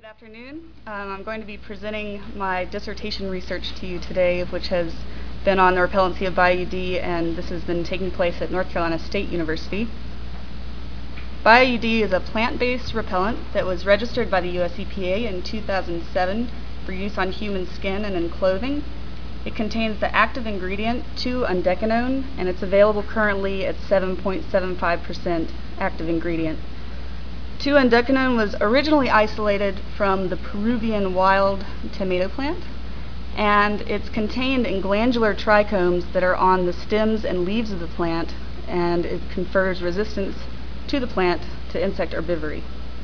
Good afternoon. I'm going to be presenting my dissertation research to you today, which has been on the repellency of BioUD, and this has been taking place at North Carolina State University. BioUD is a plant-based repellent that was registered by the US EPA in 2007 for use on human skin and in clothing. It contains the active ingredient 2-undecanone, and it's available currently at 7.75% active ingredient. 2-undecanone was originally isolated from the Peruvian wild tomato plant, and it's contained in glandular trichomes that are on the stems and leaves of the plant, and it confers resistance to the plant to insect herbivory.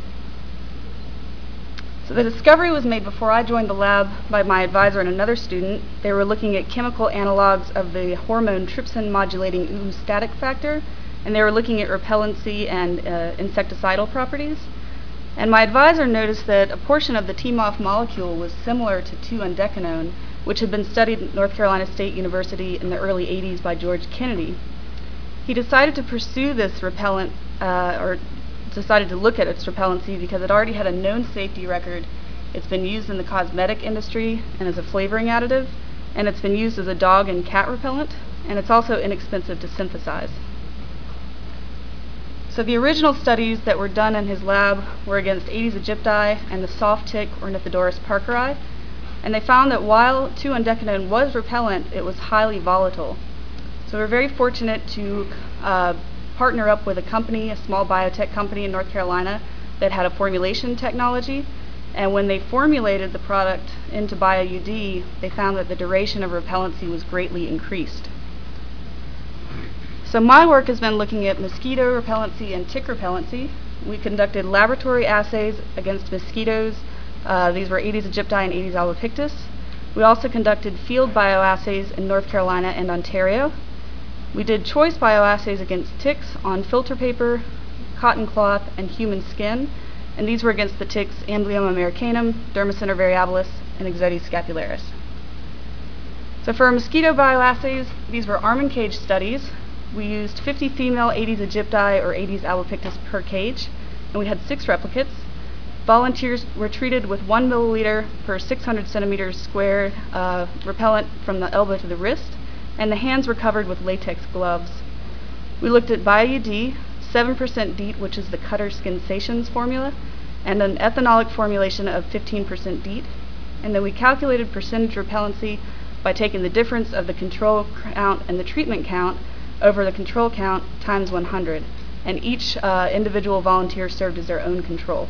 So the discovery was made before I joined the lab by my advisor and another student. They were looking at chemical analogs of the hormone trypsin modulating oostatic factor, and they were looking at repellency and insecticidal properties. And my advisor noticed that a portion of the TMOF molecule was similar to 2-undecanone, which had been studied at North Carolina State University in the early 80s by George Kennedy. He decided to pursue this repellent, or decided to look at its repellency because it already had a known safety record. It's been used in the cosmetic industry and as a flavoring additive, and it's been used as a dog and cat repellent, and it's also inexpensive to synthesize. So the original studies that were done in his lab were against Aedes aegypti and the soft tick Ornithodorus parkeri, and they found that while 2-undecanone was repellent, it was highly volatile. So we're very fortunate to partner up with a company, a small biotech company in North Carolina that had a formulation technology, and when they formulated the product into BioUD, they found that the duration of repellency was greatly increased. So my work has been looking at mosquito repellency and tick repellency. We conducted laboratory assays against mosquitoes. These were Aedes aegypti and Aedes albopictus. We also conducted field bioassays in North Carolina and Ontario. We did choice bioassays against ticks on filter paper, cotton cloth, and human skin, and these were against the ticks Amblyomma americanum, Dermacentor variabilis, and Ixodes scapularis. So for our mosquito bioassays, these were arm and cage studies. We used 50 female Aedes aegypti or Aedes albopictus per cage, and we had 6 replicates. Volunteers were treated with 1 milliliter per 600 centimeters squared repellent from the elbow to the wrist, and the hands were covered with latex gloves. We looked at BioUD, 7% DEET, which is the Cutter Skinsations formula, and an ethanolic formulation of 15% DEET, and then we calculated percentage repellency by taking the difference of the control count and the treatment count over the control count times 100, and each individual volunteer served as their own control.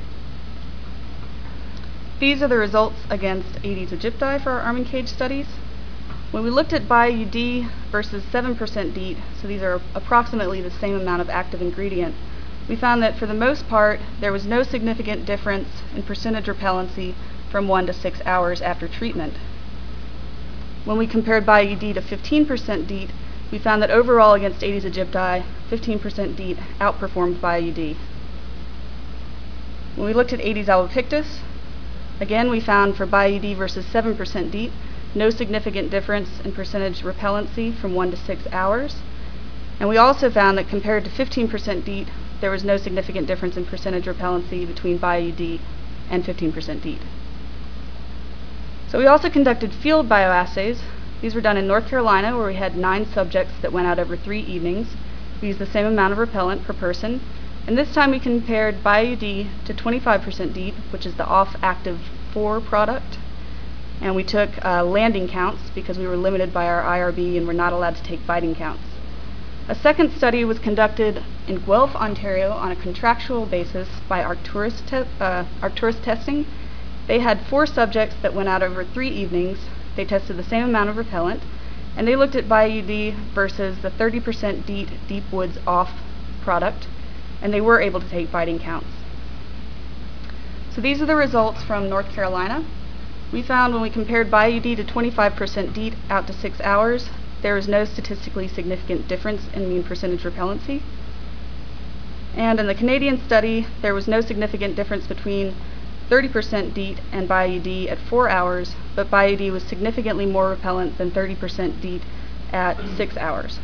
These are the results against Aedes aegypti for our arm and cage studies. When we looked at BioUD versus 7% DEET, so these are approximately the same amount of active ingredient, we found that for the most part there was no significant difference in percentage repellency from 1 to 6 hours after treatment. When we compared BioUD to 15% DEET, we found that overall against Aedes aegypti, 15% DEET outperformed BioUD. When we looked at Aedes albopictus, again we found for BioUD versus 7% DEET, no significant difference in percentage repellency from 1 to 6 hours. And we also found that compared to 15% DEET, there was no significant difference in percentage repellency between BioUD and 15% DEET. So we also conducted field bioassays. These were done in North Carolina, where we had 9 subjects that went out over 3 evenings. We used the same amount of repellent per person, and this time we compared BioUD to 25% DEET, which is the off-active 4 product, and we took landing counts because we were limited by our IRB and were not allowed to take biting counts. A second study was conducted in Guelph, Ontario on a contractual basis by Arcturus testing. They had 4 subjects that went out over 3 evenings. They tested the same amount of repellent, and they looked at BioUD versus the 30% DEET Deep Woods off product, and they were able to take biting counts. So these are the results from North Carolina. We found when we compared BioUD to 25% DEET out to 6 hours, there was no statistically significant difference in mean percentage repellency. And in the Canadian study, there was no significant difference between 30% DEET and BioUD at 4 hours, but BioUD was significantly more repellent than 30% DEET at 6 hours.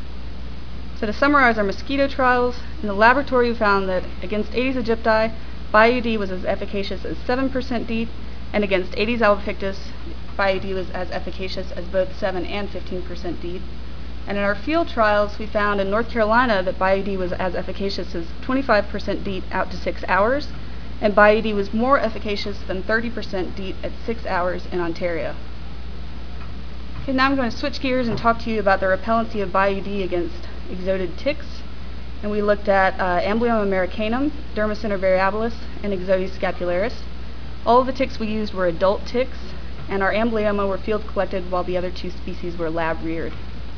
So to summarize our mosquito trials, in the laboratory we found that against Aedes aegypti, BioUD was as efficacious as 7% DEET, and against Aedes albopictus, BioUD was as efficacious as both 7 and 15% DEET. And in our field trials, we found in North Carolina that BioUD was as efficacious as 25% DEET out to 6 hours, and BioUD was more efficacious than 30% DEET at 6 hours in Ontario. Okay, now I'm going to switch gears and talk to you about the repellency of BioUD against exodid ticks. And we looked at Amblyomma americanum, Dermacentor variabilis, and Ixodes scapularis. All of the ticks we used were adult ticks, and our Amblyomma were field collected while the other 2 species were lab reared.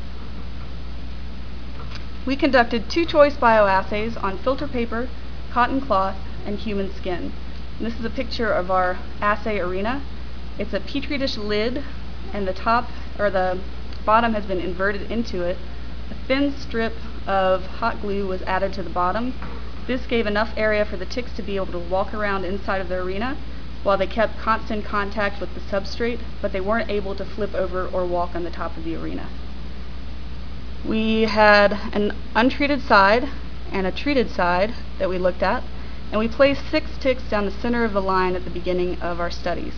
We conducted 2 choice bioassays on filter paper, cotton cloth, and human skin. And this is a picture of our assay arena. It's a petri dish lid, and the top or the bottom has been inverted into it. A thin strip of hot glue was added to the bottom. This gave enough area for the ticks to be able to walk around inside of the arena while they kept constant contact with the substrate, but they weren't able to flip over or walk on the top of the arena. We had an untreated side and a treated side that we looked at, and we placed 6 ticks down the center of the line at the beginning of our studies.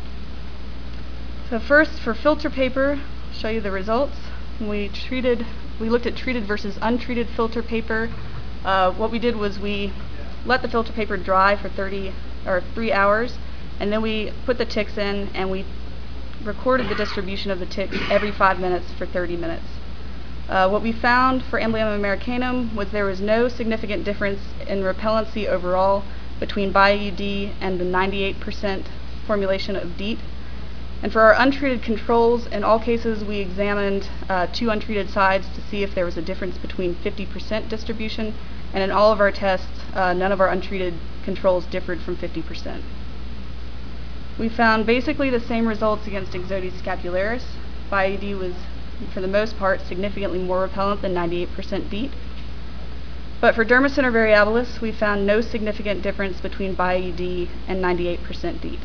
So first, for filter paper, I'll show you the results. We looked at treated versus untreated filter paper. What we did was we let the filter paper dry for 3 hours, and then we put the ticks in and we recorded the distribution of the ticks every 5 minutes for 30 minutes. What we found for Amblyomma americanum was there was no significant difference in repellency overall between BioUD and the 98% formulation of DEET. And for our untreated controls, in all cases we examined 2 untreated sides to see if there was a difference between 50% distribution, and in all of our tests, none of our untreated controls differed from 50%. We found basically the same results against Ixodes scapularis. BioUD was, for the most part, significantly more repellent than 98% DEET. But for Dermacentor variabilis, we found no significant difference between BioUD and 98% DEET.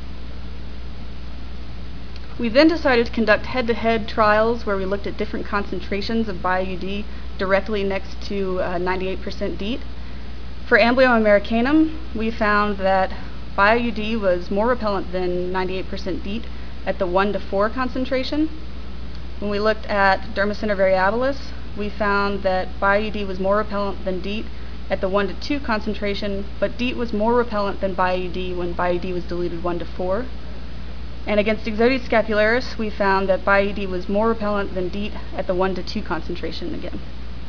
We then decided to conduct head-to-head trials where we looked at different concentrations of BioUD directly next to 98% DEET. For Amblyomma americanum, we found that BioUD was more repellent than 98% DEET at the 1 to 4 concentration. When we looked at Dermacentor variabilis, we found that BioUD was more repellent than DEET at the 1 to 2 concentration, but DEET was more repellent than BioUD when BioUD was diluted 1 to 4. And against Ixodes scapularis, we found that BioUD was more repellent than DEET at the 1 to 2 concentration again.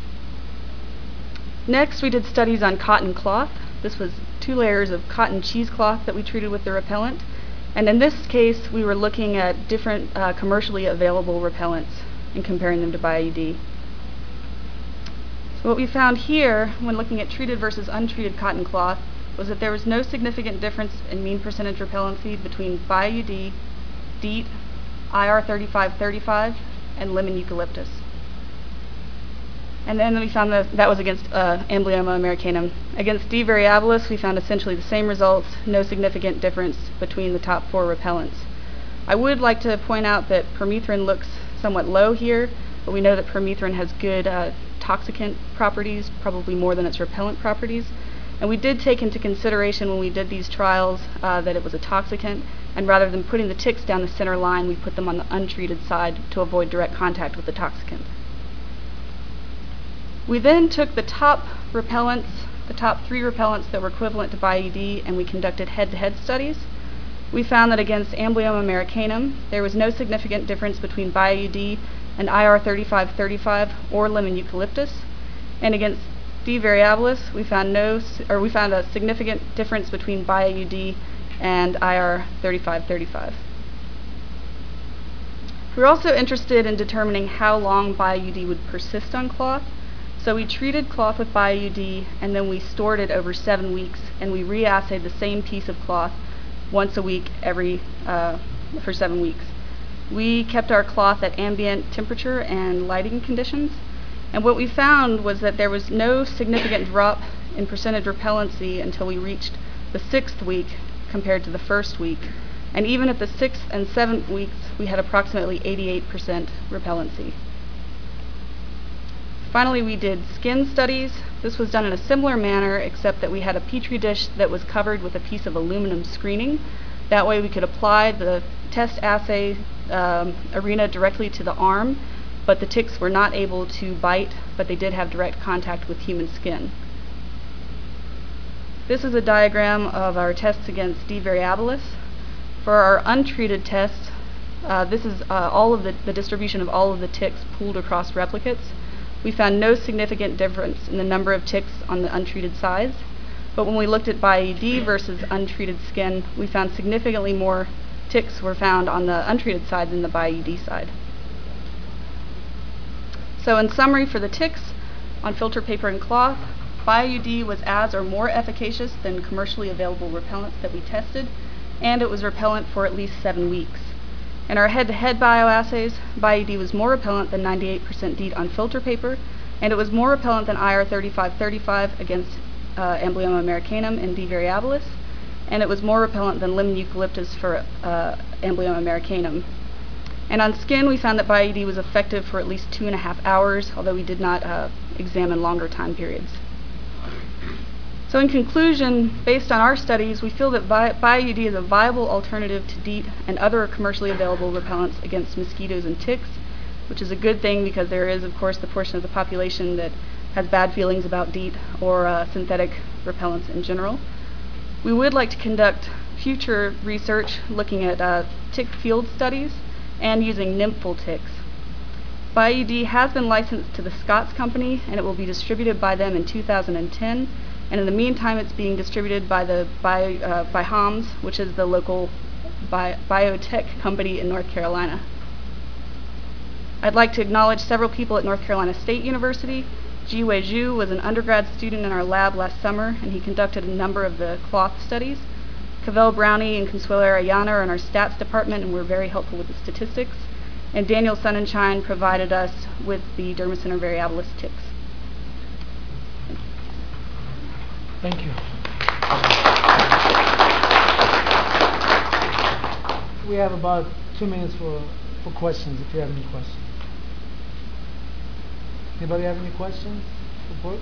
Next, we did studies on cotton cloth. This was 2 layers of cotton cheesecloth that we treated with the repellent. And in this case, we were looking at different commercially available repellents and comparing them to BioUD. So what we found here, when looking at treated versus untreated cotton cloth, was that there was no significant difference in mean percentage repellency between BioUD, DEET, IR3535, and lemon eucalyptus. And then we found that was against Amblyomma americanum. Against D. variabilis, we found essentially the same results, no significant difference between the top 4 repellents. I would like to point out that permethrin looks somewhat low here, but we know that permethrin has good toxicant properties, probably more than its repellent properties. And we did take into consideration when we did these trials that it was a toxicant, and rather than putting the ticks down the center line, we put them on the untreated side to avoid direct contact with the toxicant. We then took the top repellents, the top 3 repellents that were equivalent to BioUD, and we conducted head-to-head studies. We found that against Amblyomma americanum, there was no significant difference between BioUD and IR3535 or lemon eucalyptus, and against D. variabilis, we found a significant difference between BioUD and IR3535. We were also interested in determining how long BioUD would persist on cloth. So we treated cloth with BioUD, and then we stored it over 7 weeks, and we reassayed the same piece of cloth once a week for 7 weeks. We kept our cloth at ambient temperature and lighting conditions, and what we found was that there was no significant drop in percentage repellency until we reached the 6th week compared to the 1st week. And even at the 6th and 7th weeks, we had approximately 88% repellency. Finally, we did skin studies. This was done in a similar manner, except that we had a petri dish that was covered with a piece of aluminum screening. That way we could apply the test assay arena directly to the arm, but the ticks were not able to bite, but they did have direct contact with human skin. This is a diagram of our tests against D. variabilis. For our untreated tests, this is all of the distribution of all of the ticks pooled across replicates. We found no significant difference in the number of ticks on the untreated sides, but when we looked at BIED versus untreated skin, we found significantly more ticks were found on the untreated side than the BIED side. So in summary, for the ticks on filter paper and cloth, BIUD was as or more efficacious than commercially available repellents that we tested, and it was repellent for at least 7 weeks. In our head-to-head bioassays, BIUD was more repellent than 98% DEET on filter paper, and it was more repellent than IR3535 against Amblyomma americanum and D. variabilis, and it was more repellent than lemon eucalyptus for Amblyomma americanum. And on skin, we found that BIUD was effective for at least 2.5 hours, although we did not examine longer time periods. So in conclusion, based on our studies, we feel that BIUD is a viable alternative to DEET and other commercially available repellents against mosquitoes and ticks, which is a good thing because there is, of course, the portion of the population that has bad feelings about DEET or synthetic repellents in general. We would like to conduct future research looking at tick field studies and using nymphal ticks. BIUD has been licensed to the Scotts Company, and it will be distributed by them in 2010. And in the meantime, it's being distributed by by HOMS, which is the local biotech company in North Carolina. I'd like to acknowledge several people at North Carolina State University. Jiwei Zhu was an undergrad student in our lab last summer, and he conducted a number of the cloth studies. Cavell Brownie and Consuelo Arellano are in our stats department and were very helpful with the statistics. And Daniel Sonnenschein provided us with the Dermacentor variabilis ticks. Thank you. We have about 2 minutes for questions, if you have any questions. Anybody have any questions? Support?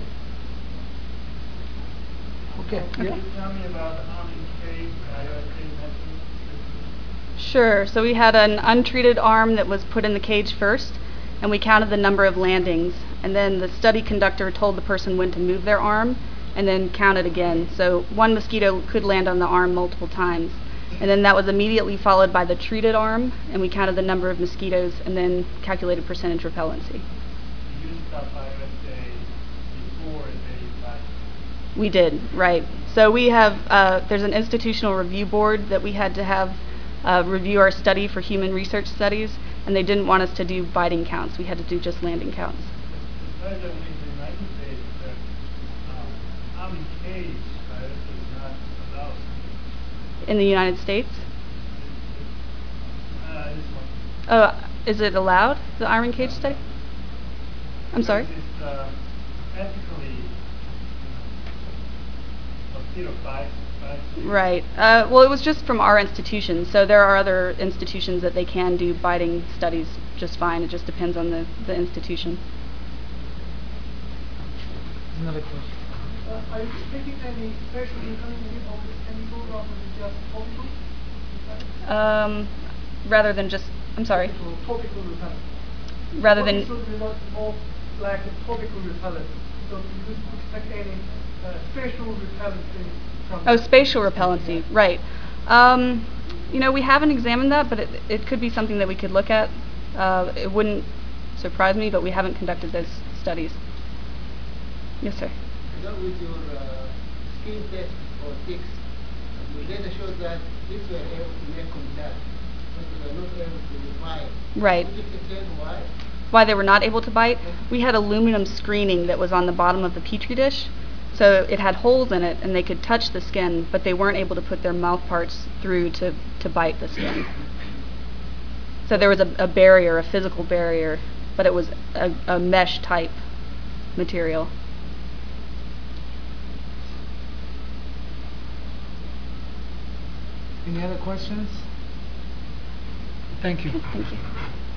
Okay. Can you tell me about the arm-in-cage bioassay method? Sure. So we had an untreated arm that was put in the cage first, and we counted the number of landings. And then the study conductor told the person when to move their arm, and then counted again. So one mosquito could land on the arm multiple times. And then that was immediately followed by the treated arm, and we counted the number of mosquitoes and then calculated percentage repellency. You used that bioassay before they bite? We did, right. So we have, there's an institutional review board that we had to have review our study for human research studies, and they didn't want us to do biting counts. We had to do just landing counts. In the United States? Oh, is it allowed, the iron cage study? I'm sorry? It's ethically mosquito bites. Right. Well, it was just from our institution, so there are other institutions that they can do biting studies just fine. It just depends on the institution. Another question. Are you taking any special intermediate of this chemical rather than just topical? Rather than just, I'm sorry. Topical repellent. Rather than. Should be not more like a topical repellent. So you expect any spatial repellency from? Oh, spatial repellency, right. You know, we haven't examined that, but it could be something that we could look at. It wouldn't surprise me, but we haven't conducted those studies. Yes, sir. With your skin test for ticks, the data shows that ticks were able to make contact, but they were not able to bite. Right. Could you explain why? Why they were not able to bite? We had aluminum screening that was on the bottom of the petri dish, so it had holes in it, and they could touch the skin, but they weren't able to put their mouth parts through to bite the skin. So there was a barrier, a physical barrier, but it was a mesh type material. Any other questions? Thank you. Thank you.